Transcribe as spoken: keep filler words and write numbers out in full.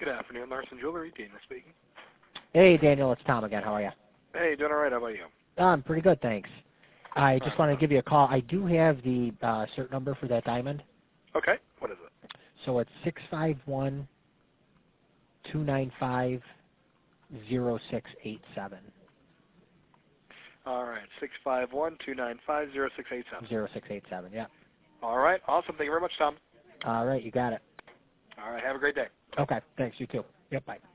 Good afternoon, Larson Jewelry. Daniel speaking. Hey, Daniel, it's Tom again. How are you? Hey, doing all right. How about you? I'm pretty good, thanks. I just Right. wanted to give you a call. I do have the uh, cert number for that diamond. Okay. What is it? So it's six five one, two nine five, zero six eight seven. All right. six five one, two nine five, zero six eight seven. zero six eight seven, yeah. All right. Awesome. Thank you very much, Tom. All right, you got it. All right. Have a great day. Okay, thanks. You too. Yep, bye.